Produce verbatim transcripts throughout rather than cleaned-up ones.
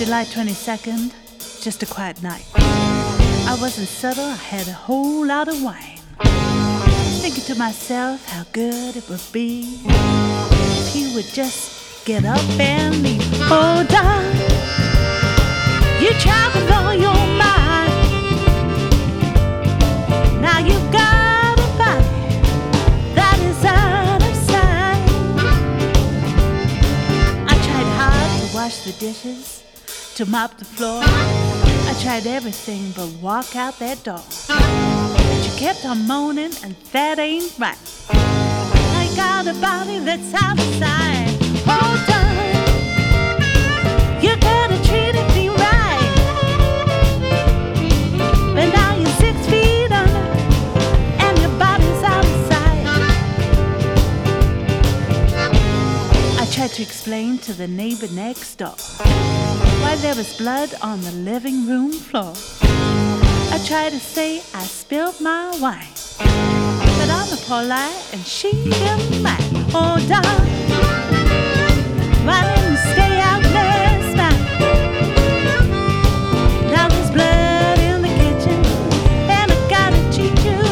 July twenty-second, just a quiet night. I wasn't subtle, I had a whole lot of wine. Thinking to myself how good it would be if you would just get up and leave. Oh, darling, you travel on your mind. Now you've got a body that is out of sight. I tried hard to wash the dishes, to mop the floor. I tried everything but walk out that door. But you kept on moaning, and that ain't right. I got a body that's out of sight. Oh, darling, you could have treated me right. But now you're six feet under, and your body's out of sight. I tried to explain to the neighbor next door why there was blood on the living room floor. I tried to say I spilled my wine, but I'm a polite and she didn't mind. Oh, darling, why didn't you stay out last night? Now there's blood in the kitchen, and I gotta treat you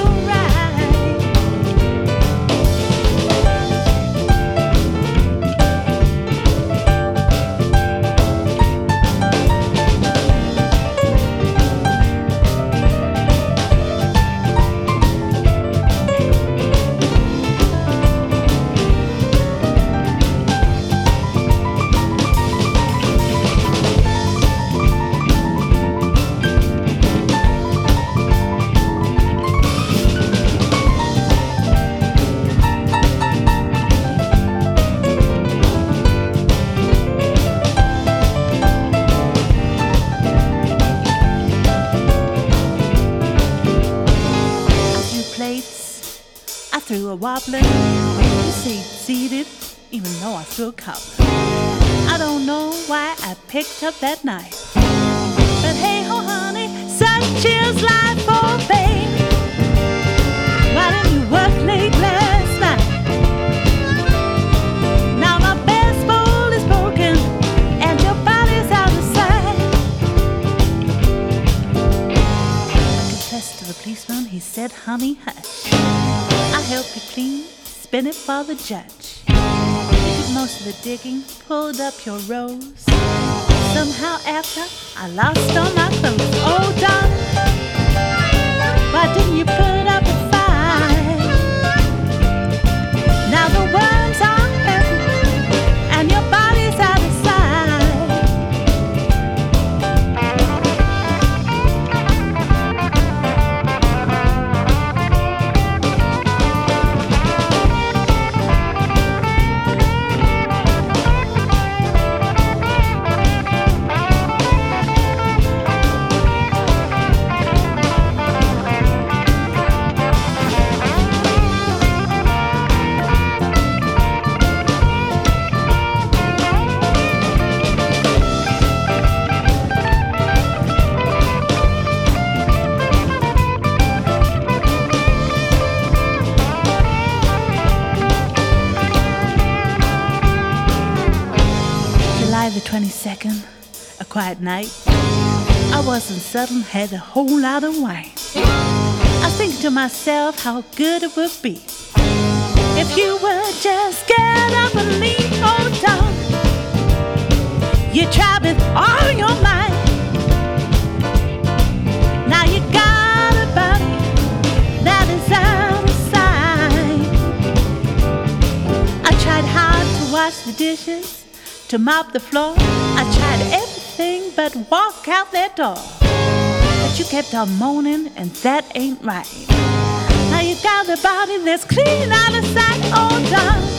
I threw a wobbler, you succeeded, even though I threw a cobbler. I don't know why I picked up that knife, but hey ho honey, such is life, oh baby. Why didn't you work late last night? Now my best bowl is broken, and your body's out of sight. I confessed to the policeman, he said, honey, hush. I helped you clean, spin it for the judge. You did most of the digging, pulled up your rose. Somehow after, I lost all my clothes. Oh, darling, why didn't you put up a fight? Now the worms are heavy, and your body's out of sight. July the twenty-second, a quiet night. I wasn't subtle, had a whole lot of wine. I was thinking to myself how good it would be if you would just get up and leave. Oh, darling, you tried with all your might. Now you got a body that is out of sight. I tried hard to wash the dishes, to mop the floor. I tried everything but walk out that door. But you kept on moaning, and that ain't right. Now you got a body that's clean out of sight. Oh, darling,